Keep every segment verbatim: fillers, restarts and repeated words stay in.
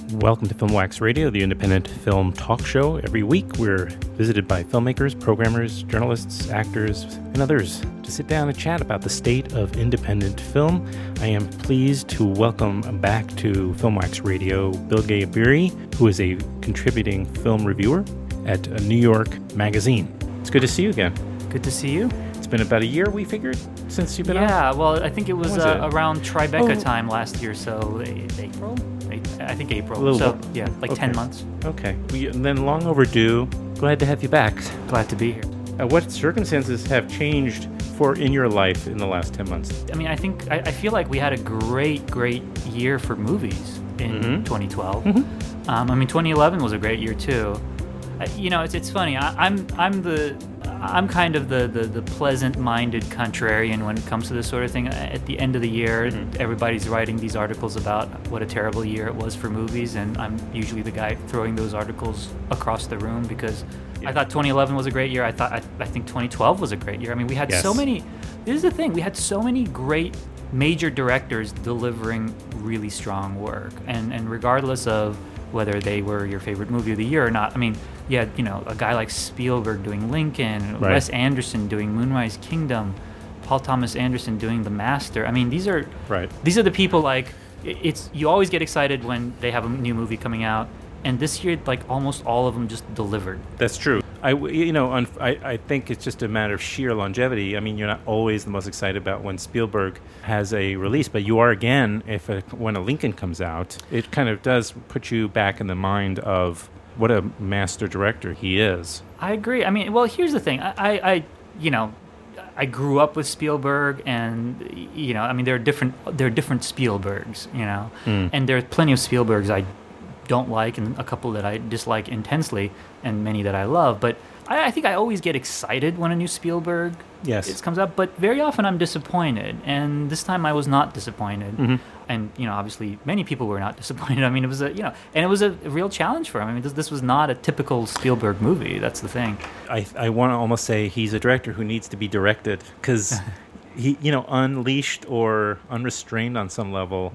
Welcome to Filmwax Radio, the independent film talk show. Every week we're visited by filmmakers, programmers, journalists, actors, and others to sit down and chat about the state of independent film. I am pleased to welcome back to Filmwax Radio Bill Gay-Abiri, who is a contributing film reviewer at a New York Magazine. It's good to see you again. Good to see you. It's been about a year, we figured, since you've been yeah, on? Yeah, well, I think it was, was uh, it? around Tribeca Oh. time last year, so April? I think April. A little so, bit. yeah, like Okay. ten months. Okay. We, and then long overdue. Glad to have you back. Glad to be here. Uh, what circumstances have changed for in your life in the last ten months? I mean, I think, I, I feel like we had a great, great year for movies in Mhm. twenty twelve. Mhm. Um, I mean, twenty eleven was a great year, too. Uh, you know, it's it's funny. I, I'm I'm the I'm kind of the, the, the pleasant-minded contrarian when it comes to this sort of thing. At the end of the year, Mhm. everybody's writing these articles about what a terrible year it was for movies, and I'm usually the guy throwing those articles across the room because Yeah. I thought twenty eleven was a great year. I thought I, I think twenty twelve was a great year. I mean, we had Yes. so many. This is the thing. We had so many great major directors delivering really strong work, and and regardless of whether they were your favorite movie of the year or not. I mean, you had, you know, a guy like Spielberg doing Lincoln, Right. Wes Anderson doing Moonrise Kingdom, Paul Thomas Anderson doing The Master. I mean, these are Right. these are the people, like, i- it's you always get excited when they have a new movie coming out, and this year, like, almost all of them just delivered. That's true. I, you know, un- I, I think it's just a matter of sheer longevity. I mean, you're not always the most excited about when Spielberg has a release, but you are again if a, when a Lincoln comes out. It kind of does put you back in the mind of what a master director he is. I agree. I mean, well, here's the thing. I, I, I you know, I grew up with Spielberg, and you know, I mean, there are different there are different Spielbergs, you know, Mm. and there's plenty of Spielbergs I don't like, and a couple that I dislike intensely, and many that I love. But I, I think I always get excited when a new Spielberg Yes. is, comes up, but very often I'm disappointed, and this time I was not disappointed. Mhm. And you know, obviously, many people were not disappointed. I mean, it was a you know, and it was a real challenge for him. I mean, this, this was not a typical Spielberg movie. That's the thing. I, I want to almost say he's a director who needs to be directed because he, you know, unleashed or unrestrained on some level,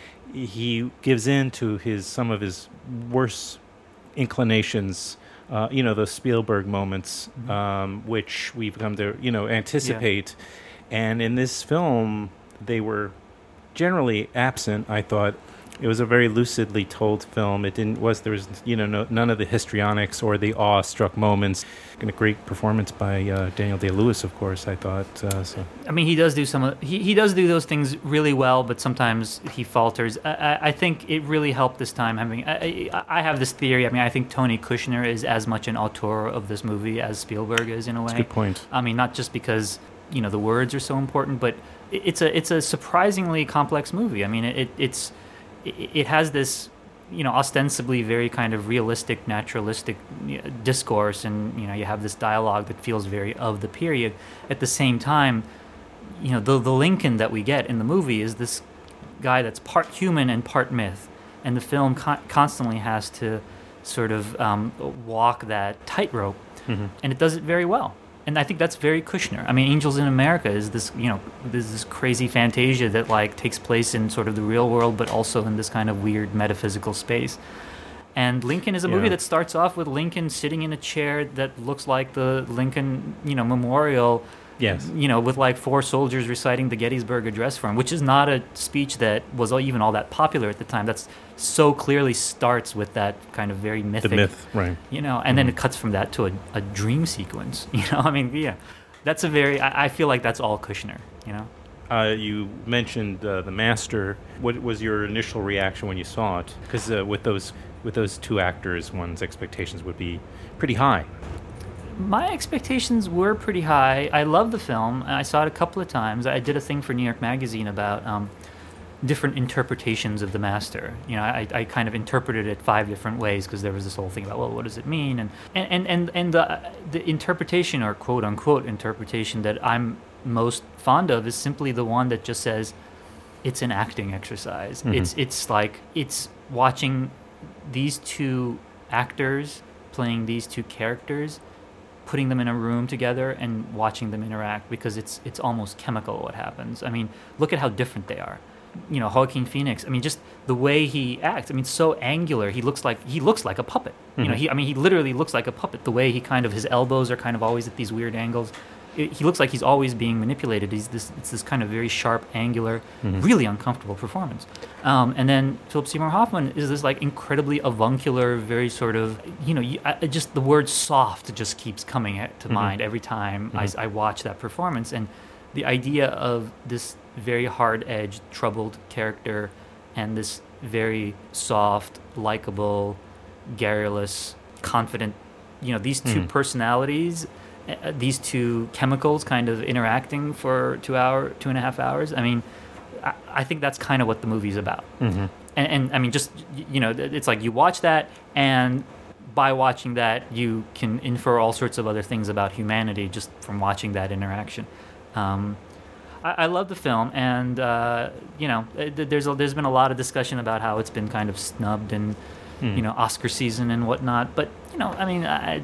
he gives in to his some of his worst inclinations. Uh, you know, those Spielberg moments, um, which we've come to, you know, anticipate. And in this film, they were generally absent. I thought it was a very lucidly told film. It didn't was there was you know no, none of the histrionics or the awe-struck moments. And a great performance by uh, Daniel Day-Lewis, of course. I thought uh, so. I mean, he does do some of he, he does do those things really well, but sometimes he falters. I, I, I think it really helped this time having. I, I, I have this theory. I mean, I think Tony Kushner is as much an auteur of this movie as Spielberg is in a way. That's a good point. I mean, not just because you know the words are so important, but it, it's a it's a surprisingly complex movie. I mean, it, it it's it, it has this you know ostensibly very kind of realistic, naturalistic you know, discourse, and you know you have this dialogue that feels very of the period. At the same time, you know the the Lincoln that we get in the movie is this guy that's part human and part myth, and the film con- constantly has to sort of um, walk that tightrope, Mhm. and it does it very well. And I think that's very Kushner. I mean, Angels in America is this, you know, there's this crazy fantasia that like takes place in sort of the real world, but also in this kind of weird metaphysical space. And Lincoln is a movie Yeah. that starts off with Lincoln sitting in a chair that looks like the Lincoln, you know, Memorial. Yes. You know, with like four soldiers reciting the Gettysburg Address for him, which is not a speech that was even all that popular at the time. That's so clearly starts with that kind of very mythic, The myth, right. you know, and then it cuts from that to a, a dream sequence, you know. I mean, yeah, that's a very. I, I feel like that's all Kushner, you know. Uh, you mentioned uh, The Master. What was your initial reaction when you saw it? Because uh, with those with those two actors, one's expectations would be pretty high. My expectations were pretty high. I love the film. I saw it a couple of times. I did a thing for New York Magazine about um, different interpretations of The Master. You know, I, I kind of interpreted it five different ways because there was this whole thing about, well, what does it mean? And and and and, and the the interpretation, or quote unquote interpretation, that I'm most fond of is simply the one that just says it's an acting exercise. Mhm. It's it's like it's watching these two actors playing these two characters, putting them in a room together and watching them interact, because it's it's almost chemical what happens. I mean, look at how different they are. you know, Joaquin Phoenix. I mean, just the way he acts. I mean, so angular. He looks like he looks like a puppet. Mm-hmm. You know, he. I mean, he literally looks like a puppet. The way he kind of his elbows are kind of always at these weird angles. It, he looks like he's always being manipulated. He's this. It's this kind of very sharp, angular, mm-hmm. really uncomfortable performance. Um, and then Philip Seymour Hoffman is this like incredibly avuncular, very sort of, you know, you, I, just the word soft just keeps coming to mm-hmm. mind every time mm-hmm. I, I watch that performance. And the idea of this very hard-edged, troubled character and this very soft, likable, garrulous, confident, you know, these two mm. personalities, uh, these two chemicals kind of interacting for two hour, two and a half hours. I mean, I, I think that's kind of what the movie's about. Mm-hmm. And, and I mean, just, you know, it's like you watch that, and by watching that, you can infer all sorts of other things about humanity just from watching that interaction. Um, I, I love the film, and uh, you know, there's a, there's been a lot of discussion about how it's been kind of snubbed in, mm. you know, Oscar season and whatnot. But you know, I mean, I,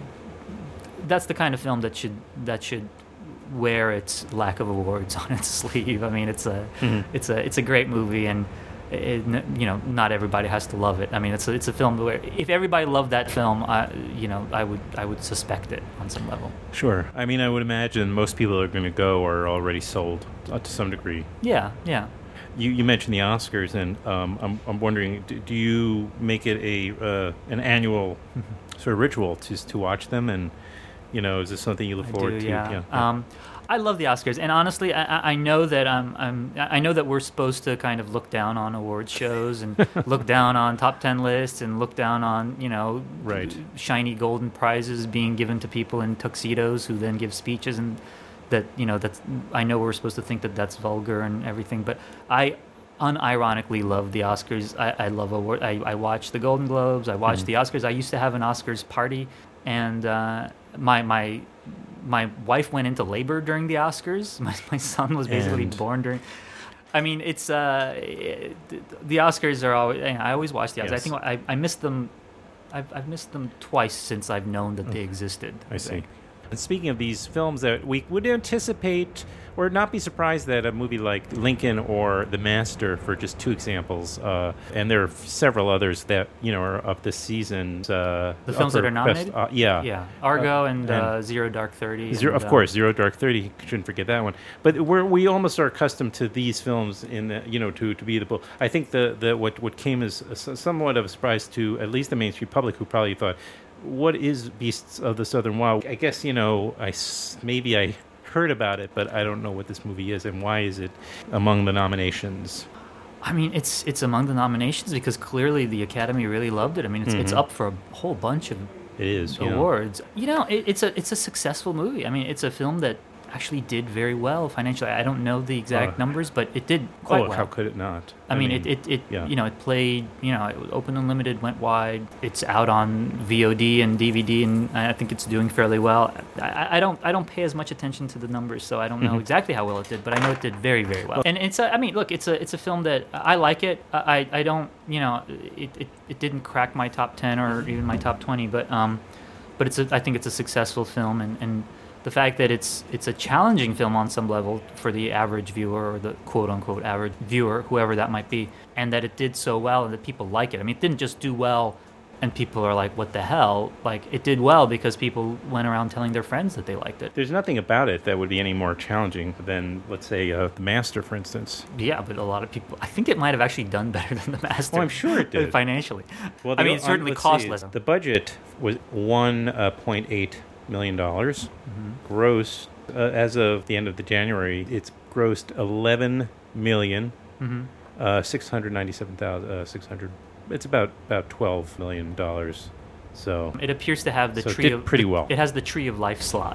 that's the kind of film that should that should wear its lack of awards on its sleeve. I mean, it's a mm-hmm. it's a it's a great movie, and it, you know, not everybody has to love it. I mean, it's a, it's a film where if everybody loved that film, I, you know, I would I would suspect it on some level. Sure. I mean, I would imagine most people are going to go are already sold uh, to some degree. Yeah, yeah. You you mentioned the Oscars, and um, I'm I'm wondering, do, do you make it a uh, an annual sort of ritual to to watch them, and you know, is this something you look I forward do, to? Yeah. yeah. Um, I love the Oscars, and honestly, I, I know that I'm, I'm, I know that we're supposed to kind of look down on awards shows and look down on top ten lists and look down on, you know, right. shiny golden prizes being given to people in tuxedos who then give speeches, and that, you know, that's, I know we're supposed to think that that's vulgar and everything, but I unironically love the Oscars. I, I love award. I, I watch the Golden Globes. I watch mm. the Oscars. I used to have an Oscars party, and uh, my my. My wife went into labor during the Oscars. My my son was basically and. born during. I mean, it's uh, it, the Oscars are always. I always watch the Oscars. Yes. I think I I missed them. I've I've missed them twice since I've known that they existed. I, I see. And speaking of these films that we would anticipate or not be surprised that a movie like Lincoln or The Master, for just two examples, uh, and there are several others that, you know, are up this season. Uh, the films that are nominated? Best, uh, yeah. Yeah. Argo uh, and, and uh, Zero Dark Thirty. Zero, and, of course, Zero Dark Thirty. Shouldn't forget that one. But we're, we almost are accustomed to these films in the, you know, to, to be the. I think the, the what what came as a, somewhat of a surprise to at least the mainstream public, who probably thought, what is Beasts of the Southern Wild? I guess, you know, I maybe I heard about it, but I don't know what this movie is, and why is it among the nominations? I mean, it's it's among the nominations because clearly the Academy really loved it. I mean, it's mm-hmm. it's up for a whole bunch of it is awards. You know, you know it, it's a it's a successful movie. I mean, it's a film that actually did very well financially. I don't know the exact uh, numbers, but it did quite oh, well. How could it not? I, I mean, mean, it, it, it yeah. you know, it played, you know, it opened unlimited, went wide. It's out on V O D and D V D, and I think it's doing fairly well. I, I don't I don't pay as much attention to the numbers, so I don't know mm-hmm. exactly how well it did, but I know it did very, very well. And it's a, I mean, look, it's a it's a film that I like it. I, I don't, you know, it, it, it didn't crack my top ten or even my top twenty, but um, but it's a, I think it's a successful film, and, and the fact that it's it's a challenging film on some level for the average viewer, or the quote-unquote average viewer, whoever that might be, and that it did so well and that people like it. I mean, it didn't just do well and people are like, what the hell? Like, it did well because people went around telling their friends that they liked it. There's nothing about it that would be any more challenging than, let's say, uh, The Master, for instance. Yeah, but a lot of people, I think it might have actually done better than The Master. Oh, I'm sure it did. Financially. Well, I mean, it certainly cost less. The budget was one point eight million dollars. Mm-hmm. Gross, uh, as of the end of the January, it's grossed eleven million dollars, mm-hmm. uh, six hundred ninety-seven thousand, uh, six hundred. It's about about twelve million dollars. So it appears to have the so tree it did of pretty well. It has the Tree of Life slot.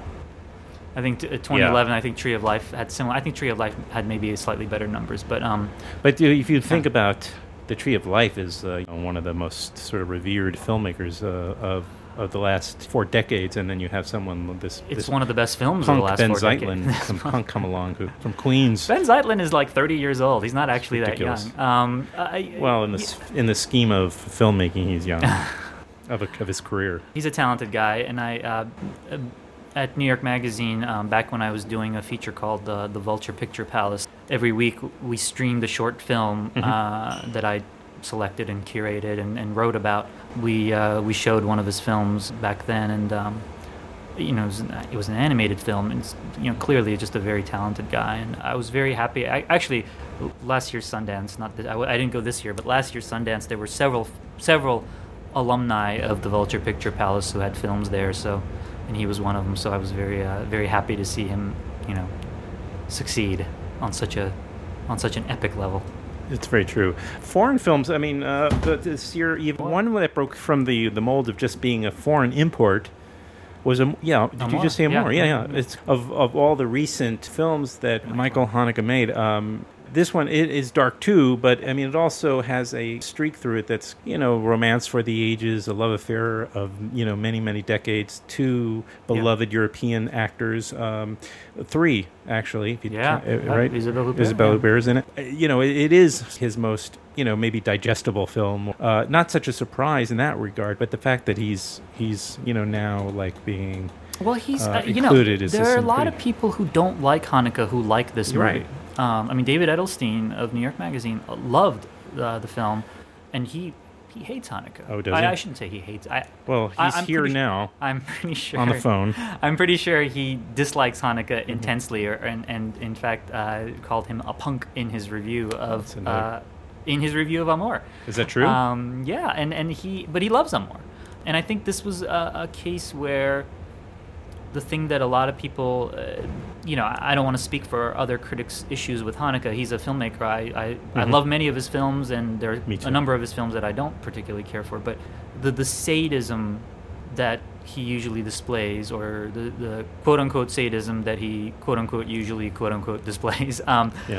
I think t- twenty eleven. Yeah. I think Tree of Life had similar. I think Tree of Life had maybe slightly better numbers, but um. But if you think about the Tree of Life, is uh, you know, one of the most sort of revered filmmakers uh, of. of the last four decades, and then you have someone this. It's this one of the best films punk of the last Ben four Zeitlin, decades. Some punk come along who, from Queens. Ben Zeitlin is like thirty years old. He's not actually that young. Um, I, well, in the yeah. in the scheme of filmmaking, he's young of a, of his career. He's a talented guy, and I. Uh, at New York Magazine, um, back when I was doing a feature called uh, The Vulture Picture Palace, every week we streamed a short film mm-hmm. uh, that I selected and curated and, and wrote about. We uh, we showed one of his films back then, and um, you know, it was, an, it was an animated film, and you know, clearly just a very talented guy. And I was very happy. I, actually, last year's Sundance, not that I, I didn't go this year, but last year's Sundance, there were several several alumni of the Vulture Picture Palace who had films there. So, and he was one of them. So I was very uh, very happy to see him, you know, succeed on such a on such an epic level. It's very true. Foreign films, I mean, uh, this year, even one that broke from the, the mold of just being a foreign import was, a, yeah, did Amour. you just say Amour? Yeah, yeah, yeah. It's of, of all the recent films that Michael Haneke made, um, this one it is dark too, but I mean, it also has a streak through it that's, you know, romance for the ages, a love affair of, you know, many, many decades, two beloved yeah. European actors, um, three, actually. If you yeah, t- uh, right? Isabelle Huppert. Isabelle yeah. Huppert is in it. Uh, you know, it, it is his most, you know, maybe digestible film. Uh, not such a surprise in that regard, but the fact that he's, he's you know, now like being well, he's, uh, uh, you know, is there are a lot of people who don't like Haneke who like this You're movie. Right. Um, I mean, David Edelstein of New York Magazine loved uh, the film, and he he hates Haneke. Oh, does I, he? I shouldn't say he hates. I, well, he's I, here pretty, now. I'm pretty sure on the phone. I'm pretty sure he dislikes Haneke mm-hmm. intensely, or and, and in fact uh, called him a punk in his review of uh, in his review of Amour. Is that true? Um, yeah, and, and he but he loves Amour, and I think this was a, a case where the thing that a lot of people, uh, you know, I don't want to speak for other critics' issues with Haneke. He's a filmmaker. I I, mm-hmm. I love many of his films, and there are a number of his films that I don't particularly care for. But the the sadism that he usually displays, or the, the quote unquote sadism that he quote unquote usually quote unquote displays, um, yeah.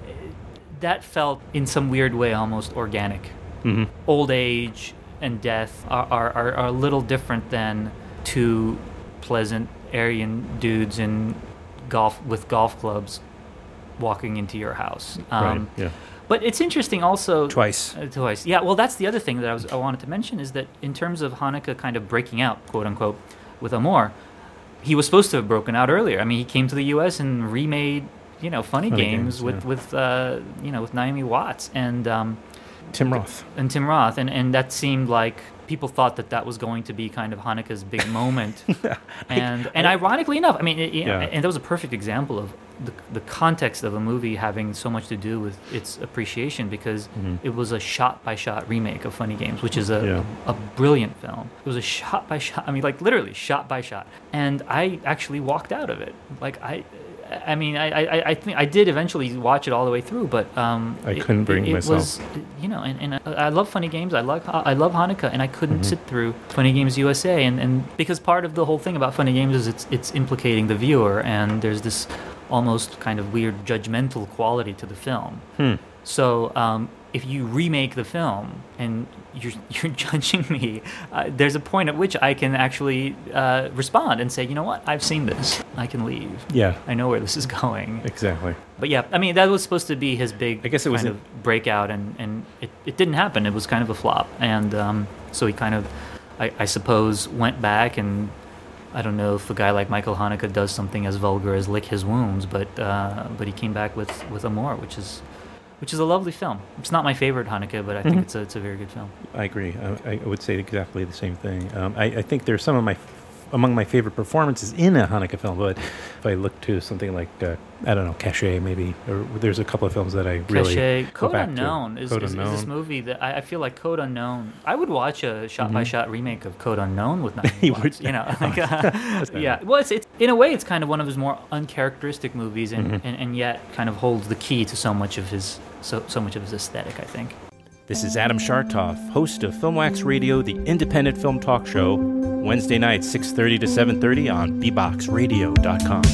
that felt in some weird way almost organic. Mm-hmm. Old age and death are, are, are, are a little different than two pleasant Aryan dudes in golf with golf clubs walking into your house. Um, right. Yeah. But it's interesting also twice. Uh, twice. Yeah. Well, that's the other thing that I was I wanted to mention is that in terms of Haneke kind of breaking out, quote unquote, with Amour, he was supposed to have broken out earlier. I mean, he came to the U S and remade, you know, Funny, Funny Games, Games with yeah. with uh, you know with Naomi Watts and um, Tim Roth and Tim Roth, and and that seemed like people thought that that was going to be kind of Haneke's big moment, and and ironically enough, I mean, it, you know, yeah. and that was a perfect example of the the context of a movie having so much to do with its appreciation, because mm-hmm. it was a shot by shot remake of Funny Games, which is a, yeah. a a brilliant film. It was a shot by shot. I mean, like literally shot by shot, and I actually walked out of it. Like I. I mean, I, I, I think I did eventually watch it all the way through, but um, I couldn't it, bring it, it myself. Was, you know, and, and I, I love Funny Games. I love I love Haneke, and I couldn't mm-hmm. sit through Funny Games U S A, and, and because part of the whole thing about Funny Games is it's it's implicating the viewer, and there's this almost kind of weird judgmental quality to the film. Hmm. So um, if you remake the film and you're you're judging me, uh, there's a point at which I can actually uh, respond and say, you know what, I've seen this. I can leave. Yeah, I know where this is going. Exactly. But yeah, I mean, that was supposed to be his big I guess it was kind a- of breakout, and, and it, it didn't happen. It was kind of a flop. And um, so he kind of, I, I suppose, went back, and I don't know if a guy like Michael Haneke does something as vulgar as lick his wounds, but uh, but he came back with, with Amour, which is which is a lovely film. It's not my favorite Haneke, but I think mm-hmm. it's a it's a very good film. I agree. I, I would say exactly the same thing. Um, I, I think there's some of my among my favorite performances in a Haneke film, but if I look to something like uh, I don't know, Caché maybe, or there's a couple of films that I really Caché. go Code back Unknown to. is, Code is, Unknown. is this movie that I, I feel like Code Unknown. I would watch a shot-by-shot mm-hmm. remake of Code Unknown with Naomi You Watts. would. You know, like, uh, yeah. Well, it's, it's in a way it's kind of one of his more uncharacteristic movies, and, mm-hmm. and, and yet kind of holds the key to so much of his so so much of his aesthetic, I think. This is Adam Chartoff, host of Filmwax Radio, the independent film talk show, Wednesday nights, six thirty to seven thirty on b box radio dot com.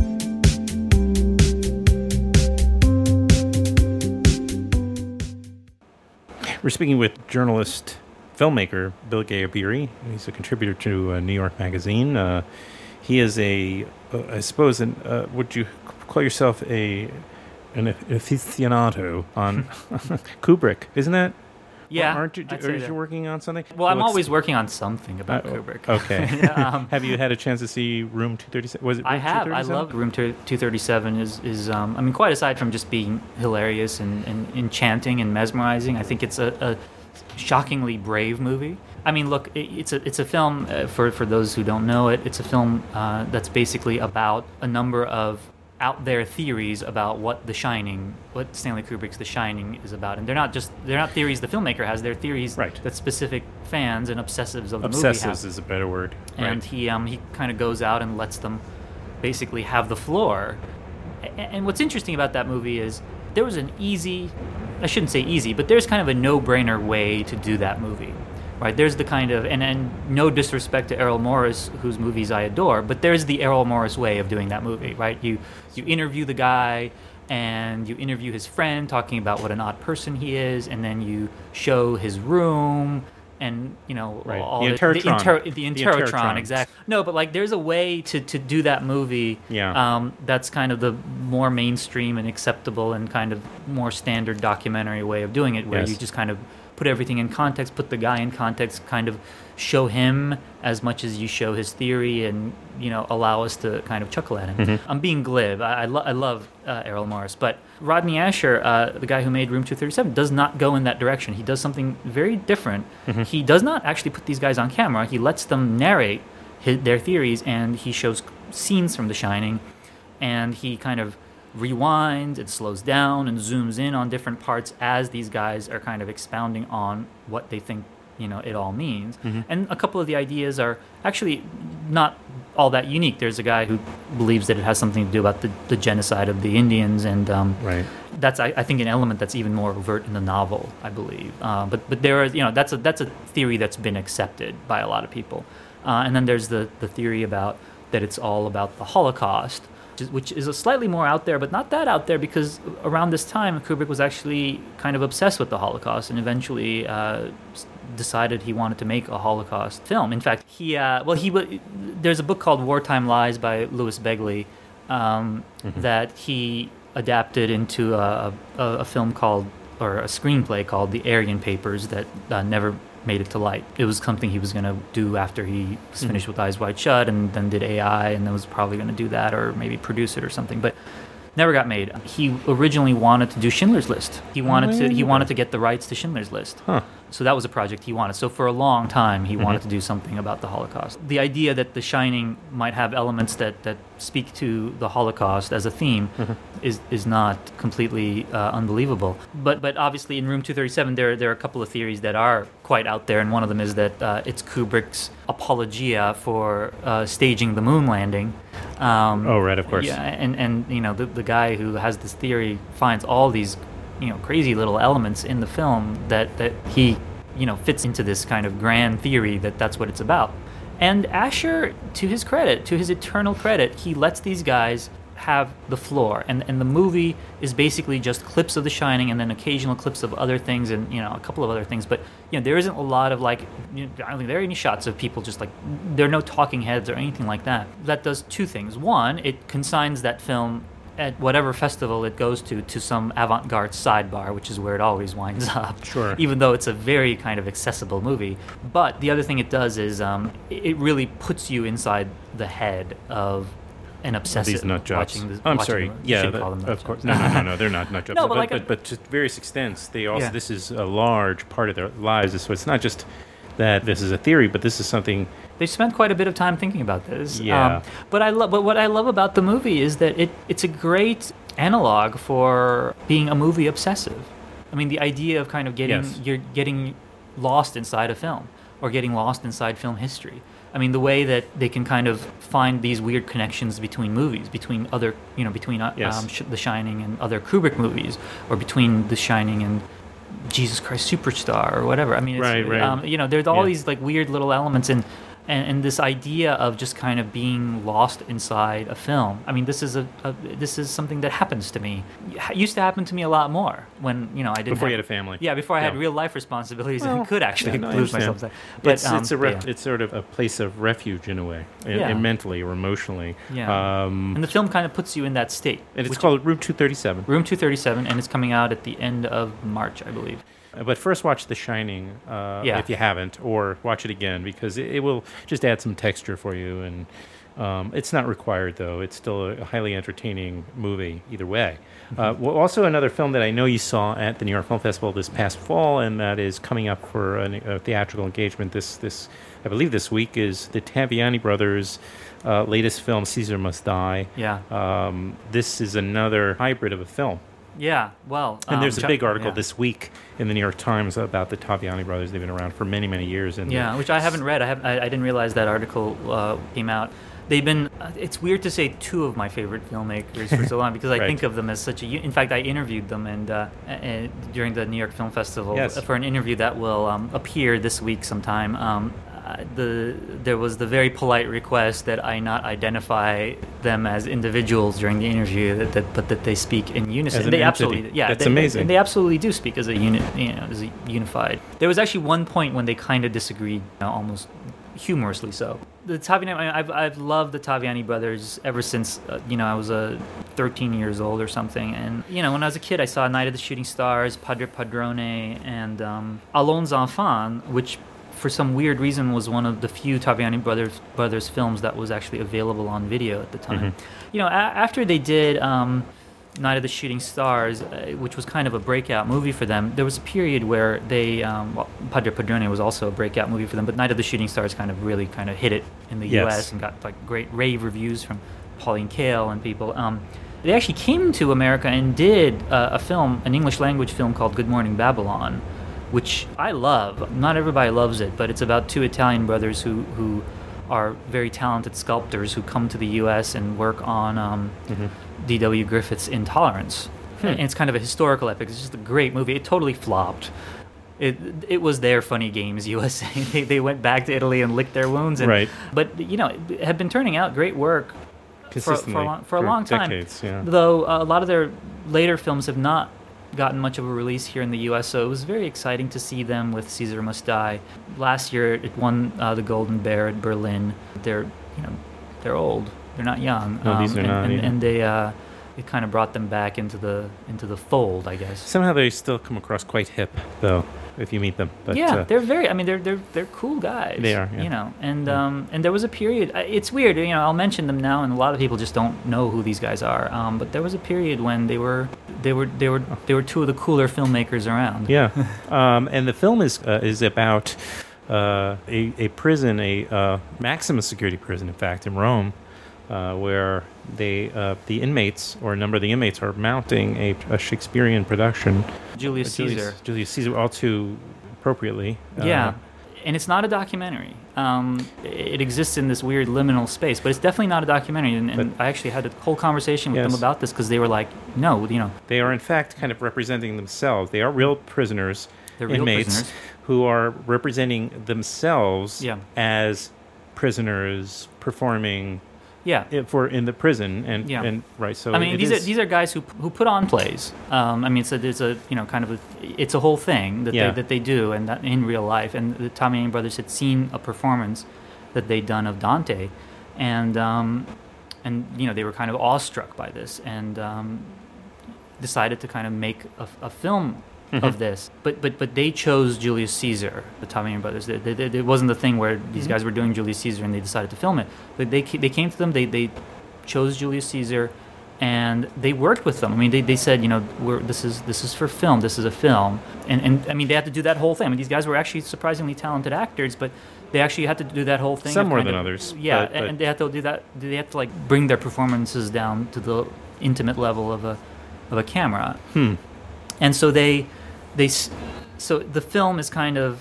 We're speaking with journalist, filmmaker Bill Gayabiri. He's a contributor to uh, New York Magazine. Uh, he is a, uh, I suppose, an, uh, would you call yourself a an aficionado on Kubrick, isn't that? Yeah, Or aren't you, I'd or say is that. you working on something? Well, I'm What's- always working on something about Uh, Kubrick. Okay. um, Have you had a chance to see Room two thirty-seven? Was it Room I have. I two thirty-seven? love Room two thirty-seven. Is is um, I mean, quite aside from just being hilarious and, and enchanting and mesmerizing, I think it's a, a shockingly brave movie. I mean, look, it, it's a it's a film uh, for for those who don't know it. It's a film uh, that's basically about a number of out there theories about what The Shining, what Stanley Kubrick's The Shining is about, and they're not just they're not theories the filmmaker has. They're theories Right. that specific fans and obsessives of the movie Obsessives have. is a better word. And right. he um, he kind of goes out and lets them basically have the floor. A- And what's interesting about that movie is there was an easy, I shouldn't say easy, but there's kind of a no-brainer way to do that movie. Right, there's the kind of, and, and no disrespect to Errol Morris, whose movies I adore, but there's the Errol Morris way of doing that movie, right? You you interview the guy, and you interview his friend, talking about what an odd person he is, and then you show his room, and you know Right. all The the Interrotron. the, inter, the The Interrotron, Interrotrons. exactly. No, but like there's a way to, to do that movie. Yeah. Um, that's kind of the more mainstream and acceptable and kind of more standard documentary way of doing it, where Yes. you just kind of put everything in context, put the guy in context, kind of show him as much as you show his theory, and you know allow us to kind of chuckle at him. Mm-hmm. I'm being glib. I, I, lo- I love uh, Errol Morris, but Rodney Asher, uh, the guy who made Room two thirty-seven, does not go in that direction. He does something very different. Mm-hmm. He does not actually put these guys on camera. He lets them narrate his, their theories, and he shows scenes from The Shining, and he kind of rewinds, it slows down and zooms in on different parts as these guys are kind of expounding on what they think you know it all means. Mm-hmm. And a couple of the ideas are actually not all that unique. There's a guy who believes that it has something to do about the, the genocide of the Indians, and um, Right. that's I, I think an element that's even more overt in the novel, I believe. Uh, but but there are you know that's a that's a theory that's been accepted by a lot of people. Uh, and then there's the the theory about that it's all about the Holocaust, which is a slightly more out there, but not that out there, because around this time Kubrick was actually kind of obsessed with the Holocaust, and eventually uh, s- decided he wanted to make a Holocaust film. In fact, he uh, well he w- there's a book called Wartime Lies by Louis Begley um, Mhm. that he adapted into a, a, a film called, or a screenplay called The Aryan Papers, that uh, never made it to light. It was something he was going to do after he was finished Mhm. with Eyes Wide Shut, and then did A I, and then was probably going to do that or maybe produce it or something, but never got made. He originally wanted to do Schindler's List. He wanted to he Really? wanted to get the rights to Schindler's List. Huh. So that was a project he wanted. So for a long time, he Mhm. wanted to do something about the Holocaust. The idea that The Shining might have elements that, that speak to the Holocaust as a theme Mhm. is is not completely uh, unbelievable. But but obviously in Room two thirty-seven, there there are a couple of theories that are quite out there, and one of them is that uh, it's Kubrick's apologia for uh, staging the moon landing. Um, Oh, right, of course. Yeah, and and you know the the guy who has this theory finds all these you know crazy little elements in the film that that he you know fits into this kind of grand theory that that's what it's about. And Asher, to his credit, to his eternal credit, he lets these guys have the floor, and and the movie is basically just clips of The Shining and then occasional clips of other things, and you know a couple of other things. But you know there isn't a lot of like you know, I don't think there are any shots of people just like there are no talking heads or anything like that. That does two things. One, it consigns that film at whatever festival it goes to to some avant-garde sidebar, which is where it always winds up. Sure. Even though it's a very kind of accessible movie. But the other thing it does is um, it it really puts you inside the head of an obsessive These nut jobs. watching the. I'm watching sorry. the- you Yeah, shouldn't that- call them nut of course. jobs. No, no, no, no. They're not nut jobs. No, but but, like but, a- but to various extents, they also Yeah. this is a large part of their lives. So it's not just that this is a theory, but this is something. They spent quite a bit of time thinking about this. Yeah. Um, but I love. But what I love about the movie is that it it's a great analog for being a movie obsessive. I mean, the idea of kind of getting Yes. you're getting lost inside a film or getting lost inside film history. I mean, the way that they can kind of find these weird connections between movies, between other, you know, between uh, Yes. um, Sh- The Shining and other Kubrick movies, or between The Shining and Jesus Christ Superstar or whatever. I mean, it's, Right, right. Um, you know, there's all Yeah. these like weird little elements in. And, and this idea of just kind of being lost inside a film. I mean, this is a, a this is something that happens to me. It used to happen to me a lot more when you know I didn't Before you have, had a family. Yeah, before I had Yeah. real life responsibilities Well, and could actually yeah, no, I lose understand. myself. But it's, um, it's a but ref- yeah. it's sort of a place of refuge in a way, and, Yeah. and mentally or emotionally. Yeah. Um, And the film kind of puts you in that state. and it's which- called Room two thirty-seven. Room two thirty-seven, and it's coming out at the end of March, I believe. But first, watch The Shining uh, Yeah. if you haven't, or watch it again because it, it will just add some texture for you. And um, it's not required, though. It's still a highly entertaining movie either way. Uh, well, also, another film that I know you saw at the New York Film Festival this past fall, and that is coming up for a, a theatrical engagement this, this, I believe, this week is the Taviani brothers' uh, latest film, Caesar Must Die. Yeah. Um, this is another hybrid of a film. Yeah, well... And um, there's a big article yeah. this week in the New York Times about the Taviani brothers. They've been around for many, many years. And Yeah, which I haven't read. I, have, I, I didn't realize that article uh, came out. They've been... Uh, it's weird to say two of my favorite filmmakers for so long because I Right. think of them as such a... In fact, I interviewed them and uh, uh, during the New York Film Festival Yes. for an interview that will um, appear this week sometime. Um, uh, the There was the very polite request that I not identify them as individuals during the interview, that, that, but that they speak in unison. As an they entity. absolutely... Yeah, That's they, amazing. And they absolutely do speak as a unit, you know, as a unified. There was actually one point when they kind of disagreed, you know, almost humorously so. The Taviani, I mean, I've I've loved the Taviani brothers ever since uh, you know I was uh, thirteen years old or something, and you know when I was a kid I saw Night of the Shooting Stars, Padre Padrone, and um, Allons Enfants, which for some weird reason was one of the few Taviani brothers brothers films that was actually available on video at the time. Mm-hmm. You know, a- after they did. Um, Night of the Shooting Stars, uh, which was kind of a breakout movie for them. There was a period where they, um, well, Padre Padrone was also a breakout movie for them, but Night of the Shooting Stars kind of really kind of hit it in the Yes. U S and got like great rave reviews from Pauline Kael and people. Um, they actually came to America and did uh, a film, an English language film called Good Morning Babylon, which I love. Not everybody loves it, but it's about two Italian brothers who, who are very talented sculptors who come to the U S and work on um, Mm-hmm. D W Griffith's Intolerance. Hmm. And it's kind of a historical epic. It's just a great movie. It totally flopped. It it was their Funny Games U S A. they, they went back to Italy and licked their wounds. And, Right. But, you know, it had been turning out great work for, Consistently. for, a long, for a long time. decades, yeah. Though uh, a lot of their later films have not gotten much of a release here in the U S, so it was very exciting to see them with Caesar Must Die. Last year, it won uh, the Golden Bear at Berlin. They're, you know, they're old. They're not young. No, these are and, not, And, yeah. and they, uh, it kind of brought them back into the into the fold, I guess. Somehow they still come across quite hip, though, if you meet them. But, yeah, uh, they're very. I mean, they're they're they're cool guys. They are, yeah. You know, and Yeah. um, and there was a period. uh, It's weird. You know, I'll mention them now, and a lot of people just don't know who these guys are. Um, but there was a period when they were they were they were they were two of the cooler filmmakers around. Yeah, um, and the film is uh, is about uh, a, a prison, a uh, maximum security prison, in fact, in Rome, uh, where they uh, the inmates or a number of the inmates are mounting a, a Shakespearean production. Julius Uh, Caesar. Julius Caesar, all too appropriately. Uh, Yeah, and it's not a documentary. Um, it exists in this weird liminal space, but it's definitely not a documentary. And, and But- I actually had a whole conversation with Yes. them about this because they were like, "No, you know, They are in fact kind of representing themselves. They are real prisoners, they're real inmates, prisoners." who are representing themselves Yeah. as prisoners performing Yeah. i- for in the prison, and Yeah. and right. So I mean, it these are is- these are guys who who put on plays. Um, I mean, it's a, it's a you know kind of a it's a whole thing that Yeah. they that they do, and that in real life. And the Taviani brothers had seen a performance that they'd done of Dante, and um, and you know they were kind of awestruck by this, and um, decided to kind of make a, a film Mhm. of this. But but but they chose Julius Caesar, the Taviani brothers. They, they, they, it wasn't the thing where these Mhm. guys were doing Julius Caesar and they decided to film it. But they ca- they came to them. They they chose Julius Caesar, and they worked with them. I mean, they, they said, you know, we're, this is this is for film. This is a film, and and I mean, they had to do that whole thing. I mean, these guys were actually surprisingly talented actors, but they actually had to do that whole thing. Some of more kind than of- others, Yeah, but- but- and they had to do that. They had to like bring their performances down to the intimate level of a of a camera. Hmm. And so they, they, s- so the film is kind of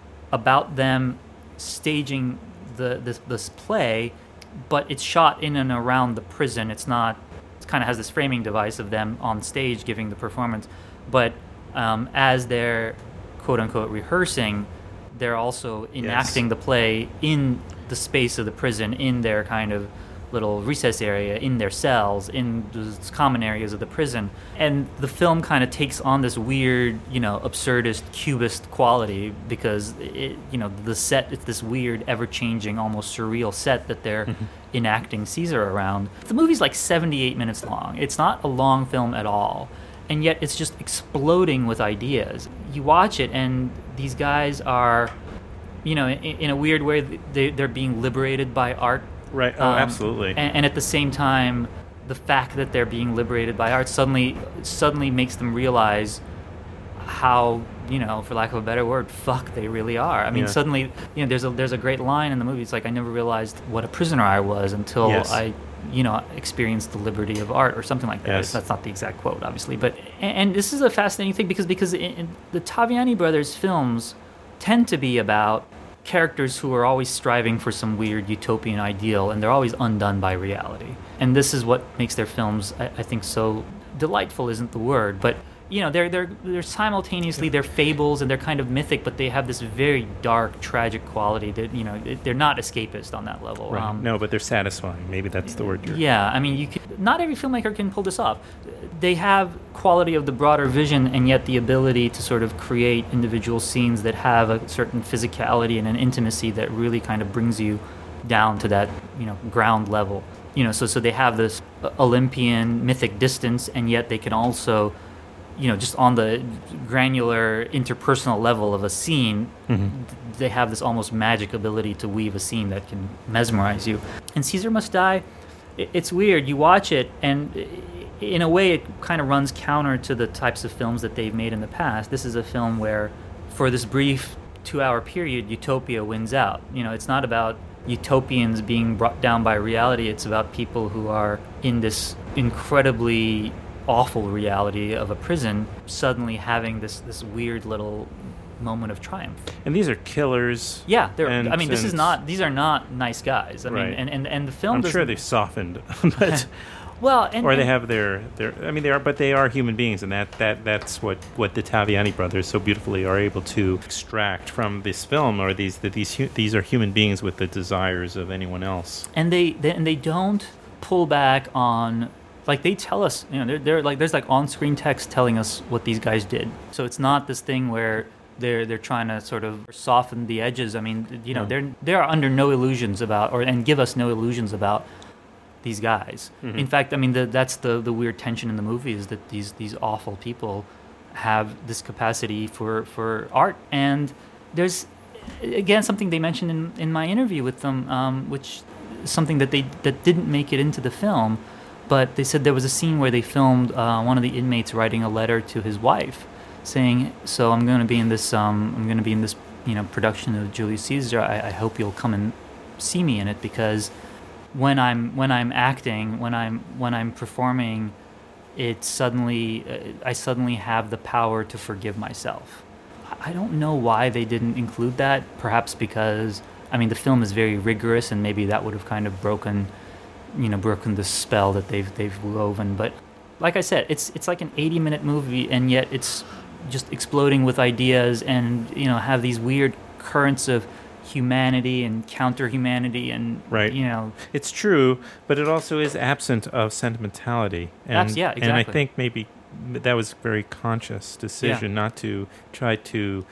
about them staging the this, this play, but it's shot in and around the prison. It's not. It kind of has this framing device of them on stage giving the performance, but um, as they're quote unquote rehearsing, they're also enacting the play in the space of the prison, in their kind of little recess area, in their cells, in the common areas of the prison. And the film kind of takes on this weird, you know, absurdist, cubist quality because, it, you know, the set, it's this weird, ever-changing, almost surreal set that they're Mhm. enacting Caesar around. The movie's like seventy-eight minutes long. It's not a long film at all. and yet it's just exploding with ideas. You watch it, and these guys are, you know, in, in a weird way, they, they're being liberated by art. Right. Oh, Um, absolutely. And, and at the same time, the fact that they're being liberated by art suddenly suddenly makes them realize how, you know, for lack of a better word, fuck they really are. I mean, Yeah. suddenly, you know, there's a there's a great line in the movie. It's like, I never realized what a prisoner I was until Yes. I, you know, experienced the liberty of art, or something like that. Yes. That's not the exact quote, obviously, but and, and this is a fascinating thing because because in, in the Taviani brothers films tend to be about characters who are always striving for some weird utopian ideal, and they're always undone by reality. And this is what makes their films, I, I think, so delightful. Isn't the word, but you know, they're they're they're simultaneously they're fables and they're kind of mythic, but they have this very dark, tragic quality that, you know, they're not escapist on that level. Right. Um, no, but they're satisfying. Maybe that's the word you're... yeah, I mean, you could, not every filmmaker can pull this off. They have quality of the broader vision, and yet the ability to sort of create individual scenes that have a certain physicality and an intimacy that really kind of brings you down to that, you know, ground level. You know, so so they have this Olympian mythic distance, and yet they can also, you know, just on the granular interpersonal level of a scene, Mhm. they have this almost magic ability to weave a scene that can mesmerize you. And Caesar Must Die, i- it's weird. You watch it, and i- in a way, it kind of runs counter to the types of films that they've made in the past. This is a film where, for this brief two-hour period, utopia wins out. You know, it's not about utopians being brought down by reality. It's about people who are in this incredibly awful reality of a prison suddenly having this this weird little moment of triumph. And these are killers. Yeah, they're and, I mean, this is and- not these are not nice guys. I Right. mean, and, and and the film I'm doesn't, sure they've softened, but... well, and, or they and- have their, their I mean they are but they are human beings, and that, that that's what, what the Taviani brothers so beautifully are able to extract from this film, or these that these hu- these are human beings with the desires of anyone else. and they, they and they don't pull back on, like, they tell us, you know, they're, they're like, there's like on-screen text telling us what these guys did. So it's not this thing where they're they're trying to sort of soften the edges. I mean, you know, No. they're they're under no illusions about, or and give us no illusions about these guys. Mhm. In fact, I mean, the, that's the the weird tension in the movie, is that these these awful people have this capacity for for art. And there's, again, something they mentioned in in my interview with them, um, which is something that they that didn't make it into the film, but they said there was a scene where they filmed uh, one of the inmates writing a letter to his wife, saying, "So I'm going to be in this um, I'm going to be in this you know production of Julius Caesar. I, I hope you'll come and see me in it, because when I'm when I'm acting, when I'm when I'm performing, it suddenly uh, I suddenly have the power to forgive myself." I don't know why they didn't include that. Perhaps because, I mean, the film is very rigorous, and maybe that would have kind of broken, you know, broken the spell that they've they've woven. But like I said, it's it's like an eighty minute movie, and yet it's just exploding with ideas, and, you know, have these weird currents of humanity and counter humanity, and Right. you know, It's true, but it also is absent of sentimentality. And, Abs- yeah, And I exactly. think maybe that was a very conscious decision not to try to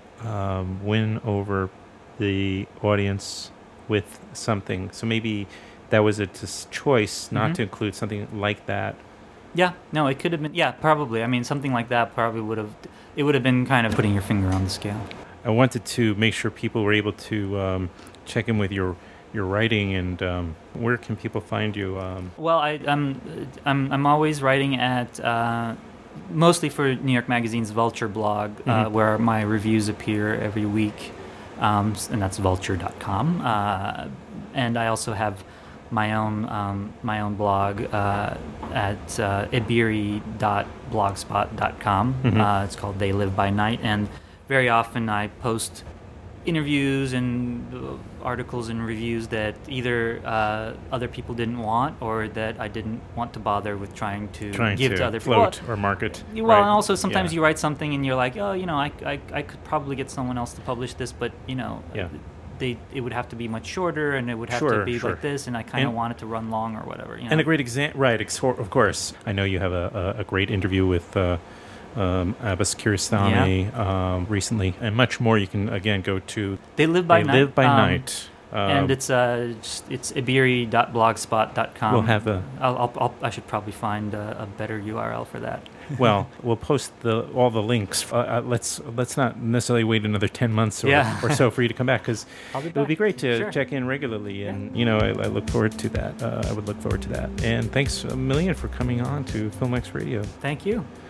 um, win over the audience with something. So maybe that was a just choice not Mhm. to include something like that. yeah, no, it could have been, yeah, probably. I mean, something like that probably would have, it would have been kind of putting your finger on the scale. I wanted to make sure people were able to um, check in with your your writing, and um, where can people find you? Um, Well, I, I'm, I'm, I'm always writing at, uh, mostly for New York Magazine's Vulture blog, uh, Mhm. where my reviews appear every week, um, s- and that's vulture dot com. Uh, and I also have my own um, my own blog uh, at uh, ibiri dot blogspot dot com. Mhm. Uh, it's called They Live by Night, and very often I post interviews and uh, articles and reviews that either uh, other people didn't want, or that I didn't want to bother with trying to trying give to, to other people. float or market. Well, right. and also sometimes Yeah. you write something and you're like, oh, you know, I, I, I could probably get someone else to publish this, but, you know, Yeah. they it would have to be much shorter, and it would have Sure, to be sure. like this, and I kind of And- want it to run long or whatever. You know? And a great example, right? Ex- of course, I know you have a, a, a great interview with uh, um, Abbas Kiarostami um, recently, and much more. You can again go to They Live by They Night. Live by um, Night. and it's uh, just, it's ibiri dot blogspot dot com. We'll have a. I'll, I'll, I'll, I should probably find a, a better U R L for that. Well, we'll post the all the links. Uh, uh, let's let's not necessarily wait another ten months or, Yeah. or so for you to come back, because I'll be it would be back. great to Sure. check in regularly, and you know I, I look forward to that. Uh, I would look forward to that. And thanks a million for coming on to Filmex Radio. Thank you.